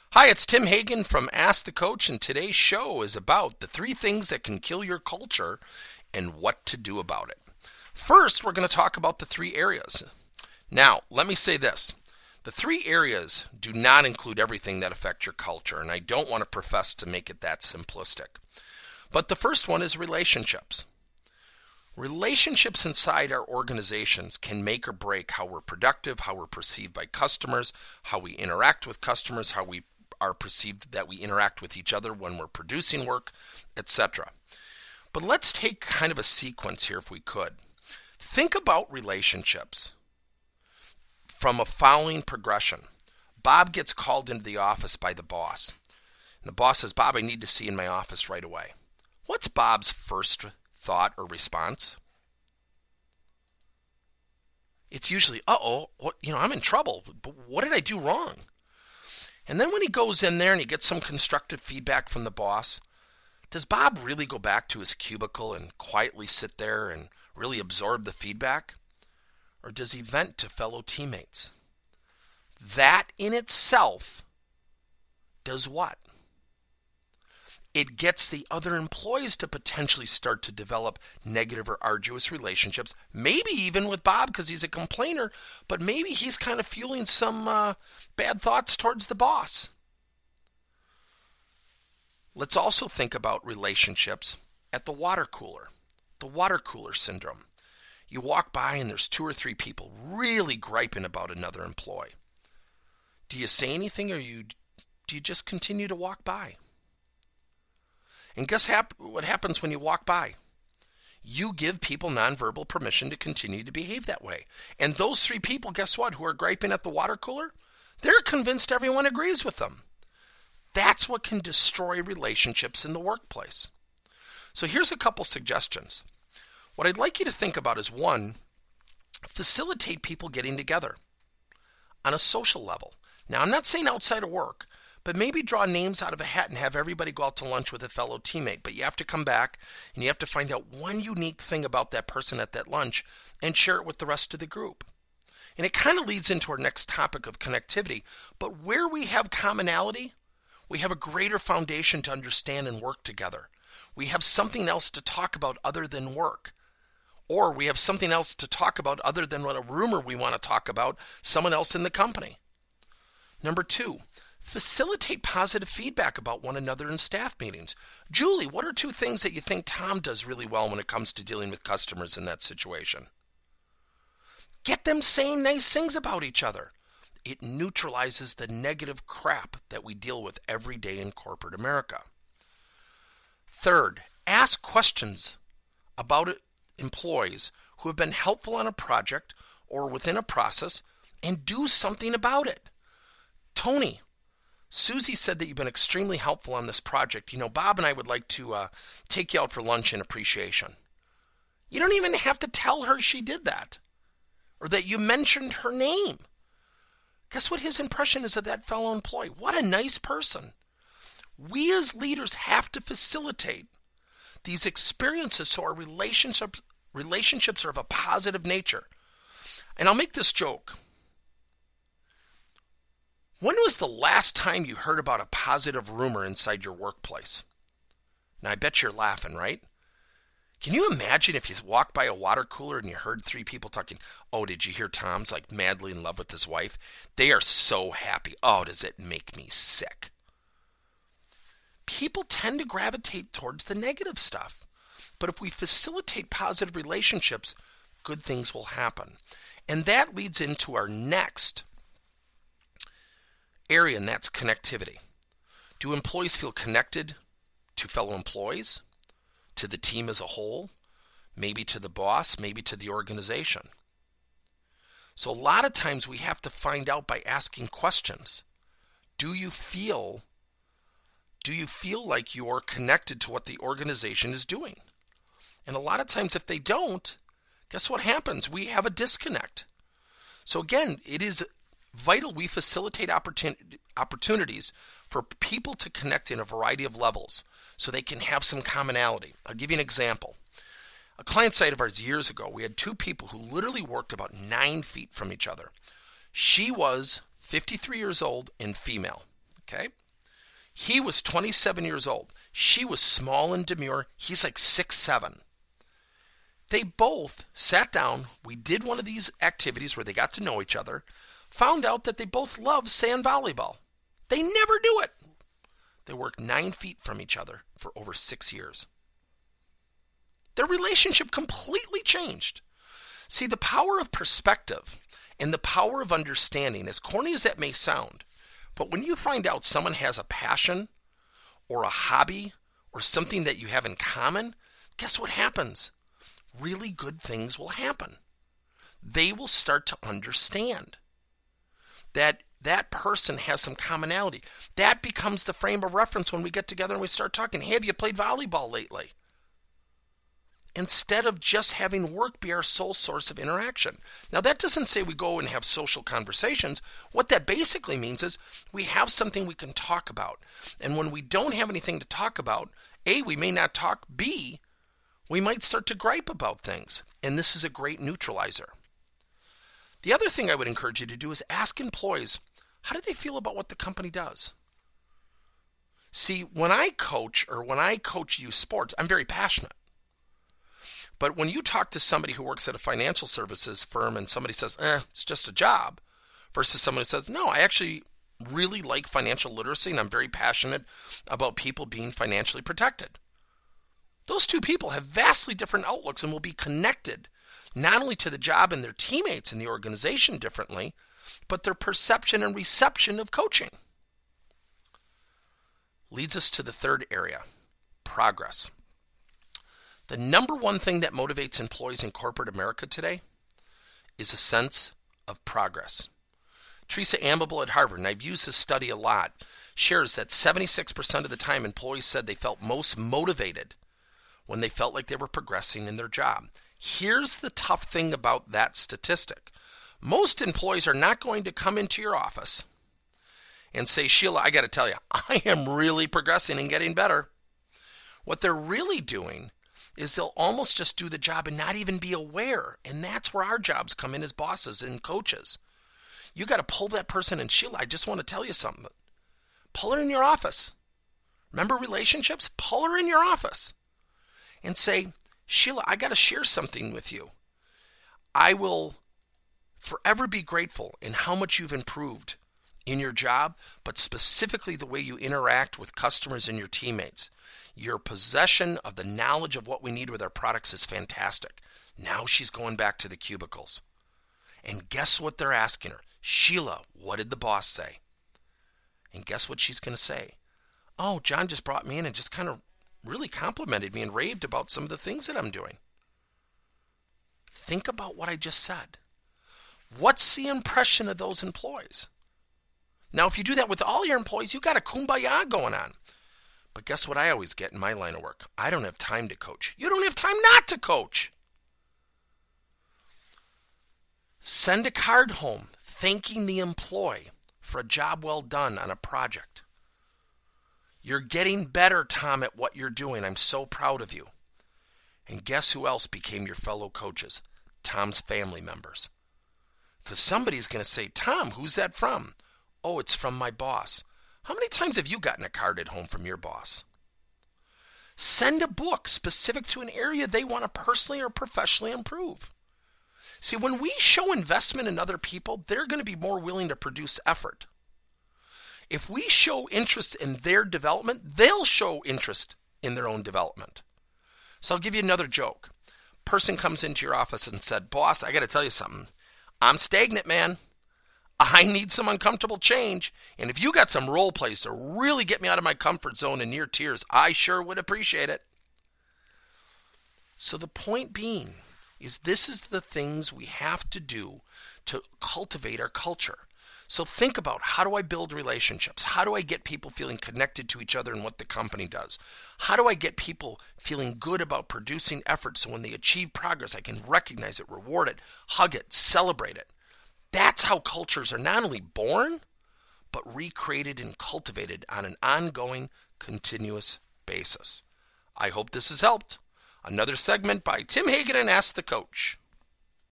Hi, it's Tim Hagen from Ask the Coach, and today's show is about the three things that can kill your culture and what to do about it. First, we're going to talk about the three areas. Now, let me say this. The three areas do not include everything that affects your culture, and I don't want to profess to make it that simplistic. But the first one is relationships. Relationships inside our organizations can make or break how we're productive, how we're perceived by customers, how we interact with customers, how we are perceived that we interact with each other when we're producing work, etc. But let's take kind of a sequence here if we could. Think about relationships from a following progression. Bob gets called into the office by the boss. And the boss says, "Bob, I need to see you in my office right away." What's Bob's first thought or response? It's usually, I'm in trouble. But what did I do wrong? And then when he goes in there and he gets some constructive feedback from the boss, does Bob really go back to his cubicle and quietly sit there and really absorb the feedback? Or does he vent to fellow teammates? That in itself does what? It gets the other employees to potentially start to develop negative or arduous relationships, maybe even with Bob because he's a complainer, but maybe he's kind of fueling some bad thoughts towards the boss. Let's also think about relationships at the water cooler syndrome. You walk by and there's two or three people really griping about another employee. Do you say anything or do you just continue to walk by? And guess what happens when you walk by? You give people nonverbal permission to continue to behave that way. And those three people, guess what, who are griping at the water cooler? They're convinced everyone agrees with them. That's what can destroy relationships in the workplace. So here's a couple suggestions. What I'd like you to think about is, one, facilitate people getting together on a social level. Now, I'm not saying outside of work, but maybe draw names out of a hat and have everybody go out to lunch with a fellow teammate. But you have to come back and you have to find out one unique thing about that person at that lunch and share it with the rest of the group. And it kind of leads into our next topic of connectivity. But where we have commonality, we have a greater foundation to understand and work together. We have something else to talk about other than work. Or we have something else to talk about other than what a rumor we want to talk about, someone else in the company. Number two, facilitate positive feedback about one another in staff meetings. Julie, what are two things that you think Tom does really well when it comes to dealing with customers in that situation? Get them saying nice things about each other. It neutralizes the negative crap that we deal with every day in corporate America. Third, ask questions about employees who have been helpful on a project or within a process and do something about it. Tony, Susie said that you've been extremely helpful on this project. Bob and I would like to take you out for lunch in appreciation. You don't even have to tell her she did that or that you mentioned her name. Guess what his impression is of that fellow employee? What a nice person. We as leaders have to facilitate these experiences so our relationships are of a positive nature. And I'll make this joke. When was the last time you heard about a positive rumor inside your workplace? Now, I bet you're laughing, right? Can you imagine if you walked by a water cooler and you heard three people talking, "Oh, did you hear Tom's like madly in love with his wife? They are so happy. Oh, does it make me sick?" People tend to gravitate towards the negative stuff. But if we facilitate positive relationships, good things will happen. And that leads into our next area, and that's connectivity. Do employees feel connected to fellow employees, to the team as a whole, maybe to the boss, maybe to the organization? So a lot of times we have to find out by asking questions. Do you feel like you're connected to what the organization is doing? And a lot of times if they don't, guess what happens? We have a disconnect. So again, it is vital we facilitate opportunities for people to connect in a variety of levels so they can have some commonality. I'll give you an example. A client site of ours years ago, we had two people who literally worked about 9 feet from each other. She was 53 years old and female. Okay? He was 27 years old. She was small and demure. He's like 6'7". They both sat down. We did one of these activities where they got to know each other, found out that they both love sand volleyball. They never do it. They worked 9 feet from each other for over 6 years. Their relationship completely changed. See, the power of perspective and the power of understanding, as corny as that may sound, but when you find out someone has a passion or a hobby or something that you have in common, guess what happens? Really good things will happen. They will start to understand that that person has some commonality. That becomes the frame of reference when we get together and we start talking. Hey, have you played volleyball lately? Instead of just having work be our sole source of interaction. Now, that doesn't say we go and have social conversations. What that basically means is we have something we can talk about. And when we don't have anything to talk about, A, we may not talk. B, we might start to gripe about things. And this is a great neutralizer. The other thing I would encourage you to do is ask employees, how do they feel about what the company does? See, when I coach youth sports, I'm very passionate. But when you talk to somebody who works at a financial services firm and somebody says, it's just a job, versus someone who says, no, I actually really like financial literacy and I'm very passionate about people being financially protected. Those two people have vastly different outlooks and will be connected not only to the job and their teammates in the organization differently, but their perception and reception of coaching. Leads us to the third area, progress. The number one thing that motivates employees in corporate America today is a sense of progress. Teresa Amable at Harvard, and I've used this study a lot, shares that 76% of the time employees said they felt most motivated when they felt like they were progressing in their job. Here's the tough thing about that statistic. Most employees are not going to come into your office and say, Sheila, I got to tell you, I am really progressing and getting better. What they're really doing is they'll almost just do the job and not even be aware. And that's where our jobs come in as bosses and coaches. You got to pull that person in. Sheila, I just want to tell you something. Pull her in your office. Remember relationships? Pull her in your office and say, Sheila, I got to share something with you. I will forever be grateful in how much you've improved in your job, but specifically the way you interact with customers and your teammates. Your possession of the knowledge of what we need with our products is fantastic. Now she's going back to the cubicles. And guess what they're asking her? Sheila, what did the boss say? And guess what she's going to say? Oh, John just brought me in and just kind of really complimented me and raved about some of the things that I'm doing. Think about what I just said. What's the impression of those employees? Now, if you do that with all your employees, you got a kumbaya going on. But guess what I always get in my line of work? I don't have time to coach. You don't have time not to coach. Send a card home thanking the employee for a job well done on a project. You're getting better, Tom, at what you're doing. I'm so proud of you. And guess who else became your fellow coaches? Tom's family members. Because somebody's going to say, Tom, who's that from? Oh, it's from my boss. How many times have you gotten a card at home from your boss? Send a book specific to an area they want to personally or professionally improve. See, when we show investment in other people, they're going to be more willing to produce effort. If we show interest in their development, they'll show interest in their own development. So I'll give you another joke. Person comes into your office and said, boss, I got to tell you something. I'm stagnant, man. I need some uncomfortable change. And if you got some role plays to really get me out of my comfort zone and near tears, I sure would appreciate it. So the point being is this is the things we have to do to cultivate our culture. So think about, how do I build relationships? How do I get people feeling connected to each other and what the company does? How do I get people feeling good about producing effort so when they achieve progress, I can recognize it, reward it, hug it, celebrate it? That's how cultures are not only born, but recreated and cultivated on an ongoing, continuous basis. I hope this has helped. Another segment by Tim Hagen and Ask the Coach.